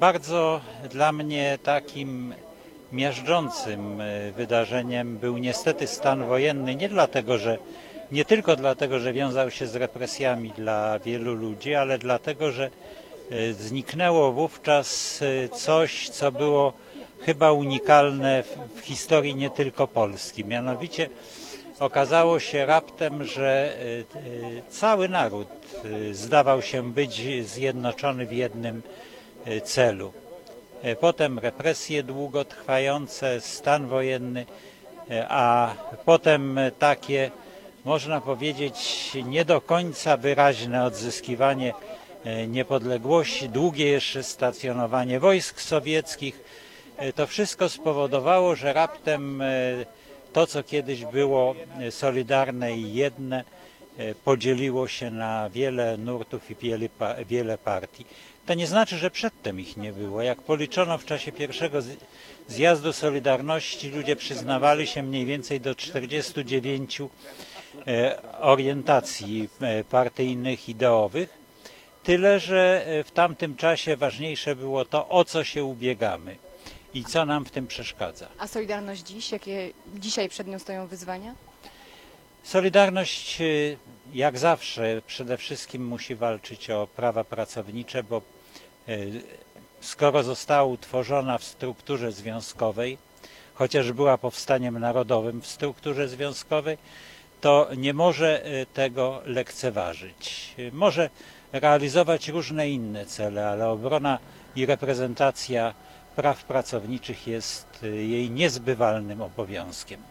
Bardzo dla mnie takim miażdżącym wydarzeniem był niestety stan wojenny, nie tylko dlatego, że wiązał się z represjami dla wielu ludzi, ale dlatego, że zniknęło wówczas coś, co było chyba unikalne w historii nie tylko Polski. Mianowicie okazało się raptem, że cały naród zdawał się być zjednoczony w jednym celu. Potem represje długotrwające, stan wojenny, a potem takie, można powiedzieć, nie do końca wyraźne odzyskiwanie niepodległości, długie jeszcze stacjonowanie wojsk sowieckich. To wszystko spowodowało, że raptem to, co kiedyś było solidarne i jedne, podzieliło się na wiele nurtów i wiele partii. To nie znaczy, że przedtem ich nie było. Jak policzono w czasie pierwszego zjazdu Solidarności, ludzie przyznawali się mniej więcej do 49 orientacji partyjnych, ideowych. Tyle, że w tamtym czasie ważniejsze było to, o co się ubiegamy i co nam w tym przeszkadza. A Solidarność dziś? Jakie dzisiaj przed nią stoją wyzwania? Solidarność jak zawsze przede wszystkim musi walczyć o prawa pracownicze, bo skoro została utworzona w strukturze związkowej, chociaż była powstaniem narodowym w strukturze związkowej, to nie może tego lekceważyć. Może realizować różne inne cele, ale obrona i reprezentacja praw pracowniczych jest jej niezbywalnym obowiązkiem.